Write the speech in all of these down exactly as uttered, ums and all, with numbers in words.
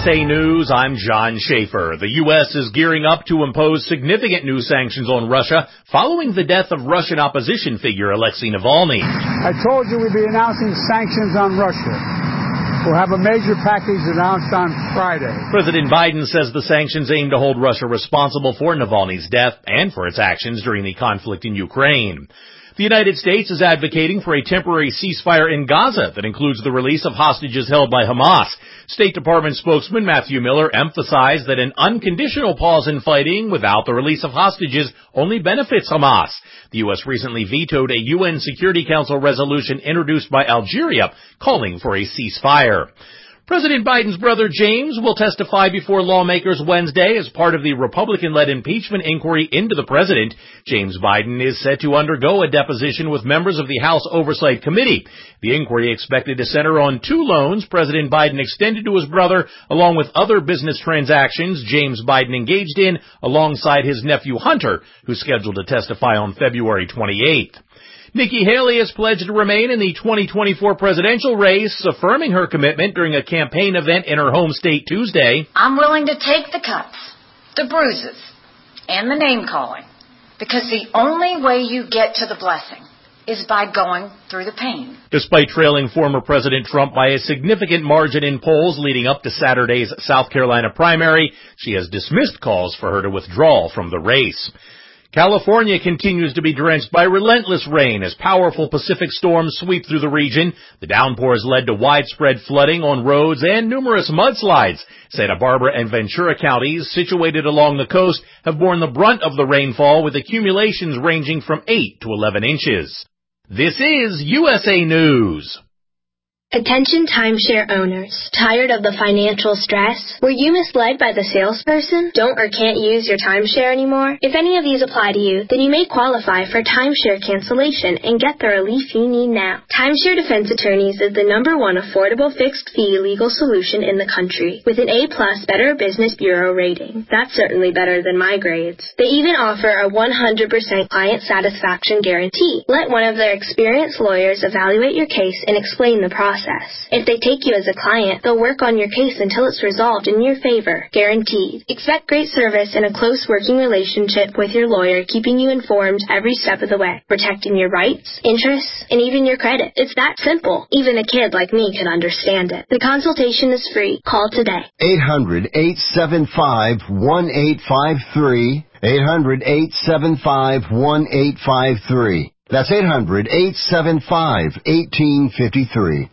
S A News, I'm John Schaefer. The U S is gearing up to impose significant new sanctions on Russia following the death of Russian opposition figure Alexei Navalny. I told you we'd be announcing sanctions on Russia. We'll have a major package announced on Friday. President Biden says the sanctions aim to hold Russia responsible for Navalny's death and for its actions during the conflict in Ukraine. The United States is advocating for a temporary ceasefire in Gaza that includes the release of hostages held by Hamas. State Department spokesman Matthew Miller emphasized that an unconditional pause in fighting without the release of hostages only benefits Hamas. The U S recently vetoed a U N Security Council resolution introduced by Algeria calling for a ceasefire. President Biden's brother James will testify before lawmakers Wednesday as part of the Republican-led impeachment inquiry into the president. James Biden is set to undergo a deposition with members of the House Oversight Committee. The inquiry expected to center on two loans President Biden extended to his brother, along with other business transactions James Biden engaged in alongside his nephew Hunter, who's scheduled to testify on February twenty-eighth. Nikki Haley has pledged to remain in the twenty twenty-four presidential race, affirming her commitment during a campaign event in her home state Tuesday. I'm willing to take the cuts, the bruises, and the name-calling, because the only way you get to the blessing is by going through the pain. Despite trailing former President Trump by a significant margin in polls leading up to Saturday's South Carolina primary, she has dismissed calls for her to withdraw from the race. California continues to be drenched by relentless rain as powerful Pacific storms sweep through the region. The downpours led to widespread flooding on roads and numerous mudslides. Santa Barbara and Ventura counties, situated along the coast, have borne the brunt of the rainfall with accumulations ranging from eight to eleven inches. This is U S A News. Attention timeshare owners. Tired of the financial stress? Were you misled by the salesperson? Don't or can't use your timeshare anymore? If any of these apply to you, then you may qualify for timeshare cancellation and get the relief you need now. Timeshare Defense Attorneys is the number one affordable fixed-fee legal solution in the country, with an A-plus Better Business Bureau rating. That's certainly better than my grades. They even offer a one hundred percent client satisfaction guarantee. Let one of their experienced lawyers evaluate your case and explain the process. If they take you as a client, they'll work on your case until it's resolved in your favor. Guaranteed. Expect great service and a close working relationship with your lawyer, keeping you informed every step of the way, protecting your rights, interests, and even your credit. It's that simple. Even a kid like me can understand it. The consultation is free. Call today. eight hundred, eight seven five, one eight five three. eight hundred, eight seven five, one eight five three. That's eight hundred, eight seven five, one eight five three.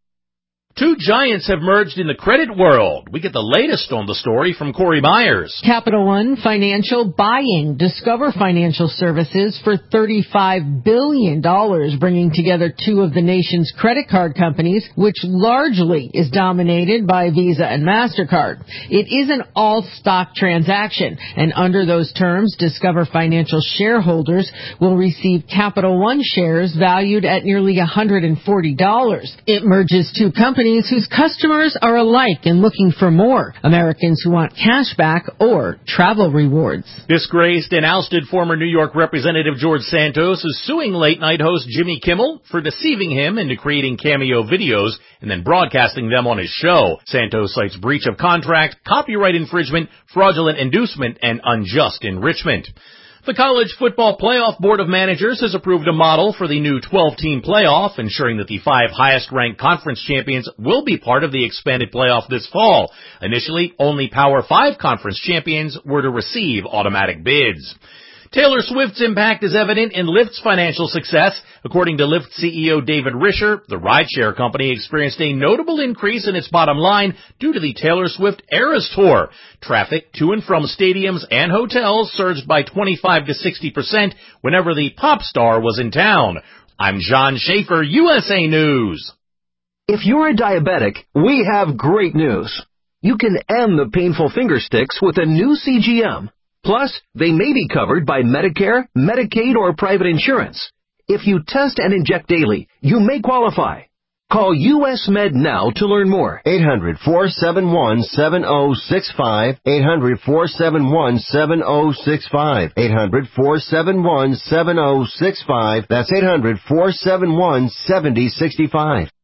Two giants have merged in the credit world. We get the latest on the story from Corey Myers. Capital One Financial buying Discover Financial Services for thirty-five billion dollars, bringing together two of the nation's credit card companies, which largely is dominated by Visa and MasterCard. It is an all-stock transaction, and under those terms, Discover Financial shareholders will receive Capital One shares valued at nearly one hundred forty dollars. It merges two companies whose customers are alike and looking for more. Americans who want cash back or travel rewards. Disgraced and ousted former New York Representative George Santos is suing late-night host Jimmy Kimmel for deceiving him into creating cameo videos and then broadcasting them on his show. Santos cites breach of contract, copyright infringement, fraudulent inducement, and unjust enrichment. The College Football Playoff Board of Managers has approved a model for the new twelve-team playoff, ensuring that the five highest-ranked conference champions will be part of the expanded playoff this fall. Initially, only Power five conference champions were to receive automatic bids. Taylor Swift's impact is evident in Lyft's financial success. According to Lyft C E O David Risher, the rideshare company experienced a notable increase in its bottom line due to the Taylor Swift Eras Tour. Traffic to and from stadiums and hotels surged by twenty-five to sixty percent whenever the pop star was in town. I'm John Schaefer, U S A News. If you're a diabetic, we have great news. You can end the painful finger sticks with a new C G M. Plus, they may be covered by Medicare, Medicaid, or private insurance. If you test and inject daily, you may qualify. Call U S Med now to learn more. eight hundred, four seven one, seven oh six five. eight hundred, four seven one, seven oh six five. eight hundred, four seven one, seven oh six five. That's eight hundred, four seven one, seven oh six five.